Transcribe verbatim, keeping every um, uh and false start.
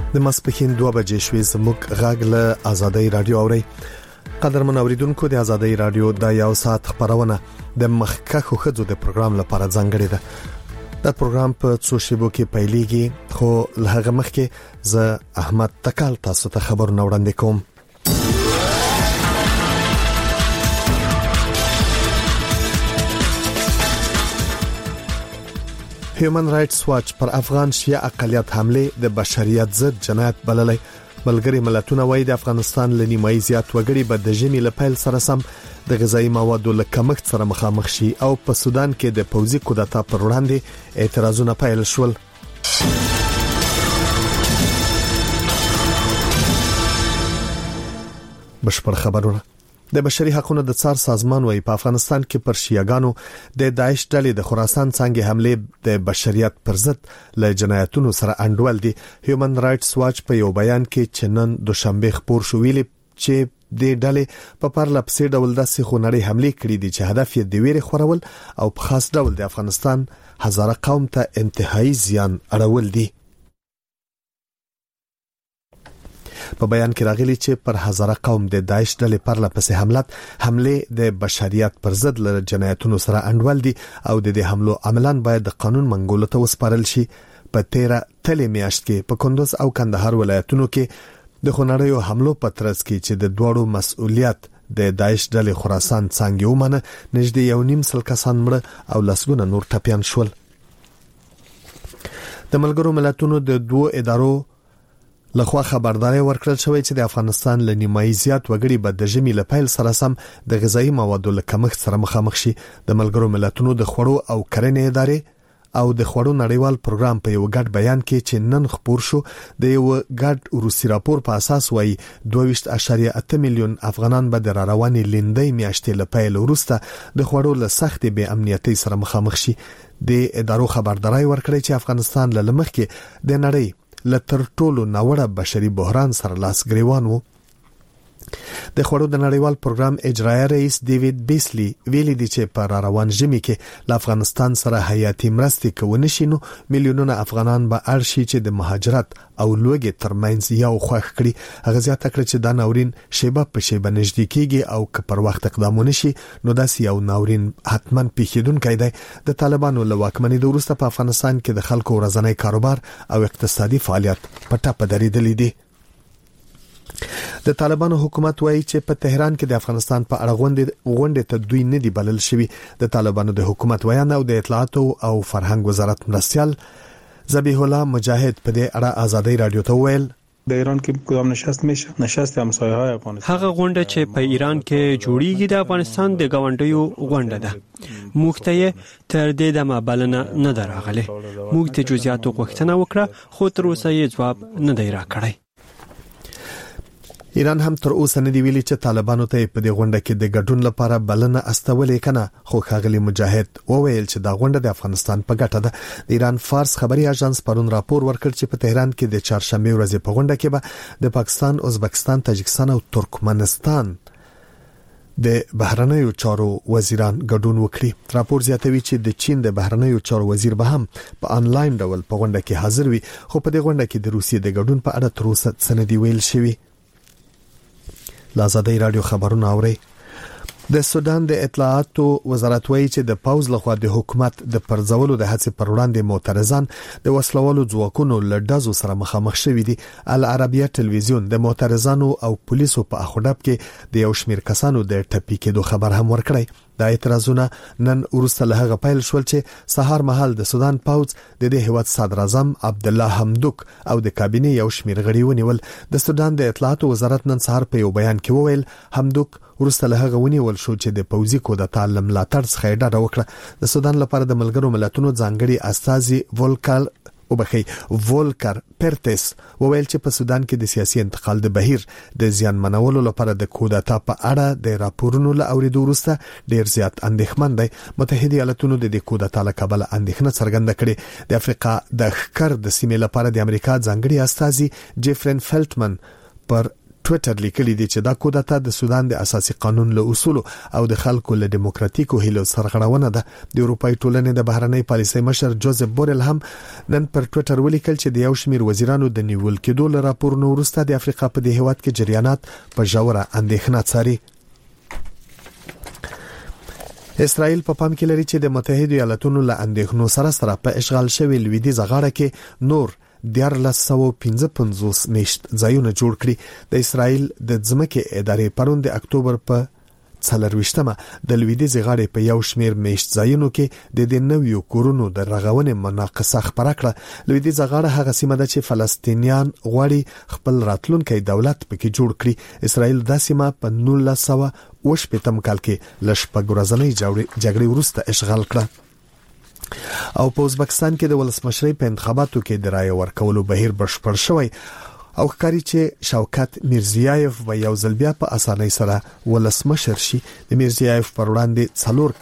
د ماسپښین دوه بجې شوې زموږ غږ له آزادۍ رادیو اوري. قدرمن اوریدونکو، د آزادۍ رادیو د یو ساعت خبرونه د مخکښو ښځو د پروګرام لپاره ځانګړې ده. دا پروګرام په څو شیبو کې پیلېږي، خو له هغه مخکې زه احمد تکال تاسو ته خبرونه وړاندې کوم. هیومن رائټس واچ پر افغان شیعه اقلیت حمله د بشریت ضد جنایت بللی. ملګری ملتونه وايي د افغانستان لنیمایي زیات وګړي به د ژمي له پیل سره سم د غذایی موادو له کمښت سره مخامخ شي او په سودان کې د پوځي کودتا پر وړاندې اعتراضونه پیل شول. بشپړ خبرونه. د بشري حقوقو د څار سازمان وايي په افغانستان کې پر شیعاګانو د داعش ډلې د خراسان څنګه حمله د بشریت پر ضد له جنایتونو سره انډول دي. هیومن رائټس واچ په یو بیان کې چنن دوشنبه خبر شو ویلي چې د ډلې په پرله پسې ډول داسې خونړۍ حمله کړې دي چې هدف یې د ویرې خورول او په خاص ډول د افغانستان هزاره قوم ته انتهایی زیان اړول دي. په بیان کې راغلي چې پر هزاره قوم د داعش ډلې پرله پسې حملات حمله د بشریت پر ضد له جنایتونو سره انډول دي او د دې حملو عملاً باید د قانون منګولو ته وسپارل شي. په تیره تلې میاشت کې په کندوز او کندهار ولایتونو کې د خونړیو حملو په ترڅ کې چې د دوړو مسؤلیت د داعش ډلې خراسان څنګه ومنه نږدې یو نیم سل کسان مړه او لسګونه نور ټپيان شول. د ملګرو ملتونو د دوه ادارو لخوا خبرداري ورکړل شوې چې د افغانستان لنیمایي زیات وګړي به د ژمي له پیل سره سم د غذایی موادو له کمښت سره مخامخ شي. د ملګرو ملتونو د خوړو او کرنې ادارې او د خوړو نړیوال پروګرام په یو ګډ بیان کې چې نن خبر شو د یو ګډ روسي راپور په اساس وایي دوه ویشت اعشاریه اته میلیون افغانان به د راروانې لیندۍ میاشتې له پیل وروسته د خوړو له سختې بې امنیتۍ سره مخامخ شي. د ادارو خبرداري ورکړي چې افغانستان له لمخکې د نړۍ لتر ټولو ناوړه بشري بحران سره لاس ګریوان وو. د خوړو د نړیوال پروګرام اجرایي رئیس ډیوډ بیسلی ویلي دی چې په روان ژمي کې له افغانستان سره حیاتي مرستې کوي شنو میلیونونه افغانان به ارشي چې د مهاجرت او لوګي ترمنځ یو خوښ کړي. هغه زیاته کړ چې دا ناورین شیبه په شیبه نږدې کیږي او که پر وخت اقدامونه شي نو داسې یو ناورین حتماً پیښیدونکی دی. د طالبانو له واکمنۍ د وروسته په افغانستان کې د خلکو ورځنی کاروبار او اقتصادي فعالیت په ټاپه درېدلې دي. د طالبانو حکومت وایي چې په تهران کې د افغانستان په اړه غونډه غونډه ته دوی نه دی بلل شوی. د طالبانو د حکومت ویان او د اطلاعات او فرهنګ وزارت مرستيال ذبیح الله مجاهد په دې اړه آزادۍ رادیو ته ویل د ایران کې کوم نشست میشه نشست همسایه های افغانستان هغه غونډه چې په ایران کې جوړیږي د افغانستان د غونډیو غونډه ده. موږ ته تر دې دمه بلنه نه دراغله. موږ ته جزئیات غوښتنه وکړه خو تر اوسه یې جواب نه دی راکړی. ایران هم تر اوسه نه دی ویلي چې طالبانو ته په دې غونډه کې د ګډون لپاره بلنه استولې کنه، خو ښاغلي مجاهد وویل چې دا غونډه د افغانستان په ګټه ده. د ایران فارس خبري اژانس پرون راپور ورکړ چې په تهران کې د چهارشنبه ورځې په غونډه کې به د پاکستان، ازبکستان، تاجکستان او ترکمنستان د بهرنیو چارو وزیران ګډون وکړي. راپور زیاتوي چې د چین د بهرنیو چارو وزیر به هم په انلاین ډول په غونډه کې حاضر وي، خو په دې غونډه کې د روسیې د ګډون په اړه تر اوسه څه نه دی ویل شوی. لازادۍ رادیو خبرونه اوري. د سودان د اطلاعاتو وزارت وایي چې د پاوز لخوا د حکومت د پرځولو د هڅې پر وړاندې معترضان د وسلوالو ځواکونو له ډزو سره مخامخ شوي دي. العربیه ټلویزیون د معترضانو او پولیسو په اخوډب کې د یو شمیر کسانو د ټپي کېدو خبر هم ورکړی. دا اعتراضونه نن وروسته له هغه پیل شول چې سهار مهال د سودان پاوز د دې هیواد صدر اعظم عبد الله حمدوک او د کابینې یو شمیر غړي ونیول. د سودان د اطلاعاتو وزارت نن سهار په یو بیان کې وویل حمدوک وروسته له هغه ونیول شو چې د پوځي کودتا لملاتړ څخه ډډه وکړه. د سودان لپاره د ملګرو ملتونو ځانګړي استازي ولکال او بخي وولکر پرتس وویل چې په سودان کې د سیاسي انتقال د بهیر د زیان منولو لپاره د کودتا په اړه د راپورونو له اوریدو وروسته ډیر زیات اندېښمن دی. متحده ایالاتونو د دې کودتا له کبله اندېښنه څرګنده کړې. د افریقا د ښکار د سیمې لپاره د امریکا ځانګړي استازي جیفرین فلټمن پر ټوئیټر لیکلی دی چې دا کودتا د سودان د اساسي قانون له اصول او د خلکو له دیموکراتیکو هیلو سرغړونه ده. د اروپای ټولنې د بهرنۍ پالیسۍ مشر جوزف بورل هم نن پر ټوئیټر ولیکل چې د یو شمیر وزیرانو د نیول کېدو له راپورونو وروسته د افریقا په دې هیواد کې جریانات په ژوره اندېښنه څاري. اسرائیل په پام کې لري چې د متحده ایالاتونو له اندېښنو سره سره په اشغال شوی لویدیځ غاړه کې نور دیارلس سوه پنځه پنځوس میشت ځایونه جوړ کړي. د اسرائیل د ځمکې ادارې پرون د اکتوبر په څلرويشتمه د لویدیځ غاړې په یو شمیر میشت ځایونو کې د دې نویو کورونو د رغونې مناقصه خبره کړه. لویدیځ غاړه هغه سیمه ده چې فلسطینیان غواړي خپل راتلونکي دولت پکې جوړ کړي. اسرائیل د سیمه په نولس سوه وشپږم کال کې لشپږ ورځنۍ جګړې وروسته اشغال کړه. او په ازبکستان کې د ولسمشرۍ په انتخاباتو کې د رایې ورکولو بهیر بشپړ شوی او ښکاري چې شوکت میرزیایف و یو ځل بیا په اسانۍ سره ولسمشر شي. د میرزیایف پر وړاندې څلور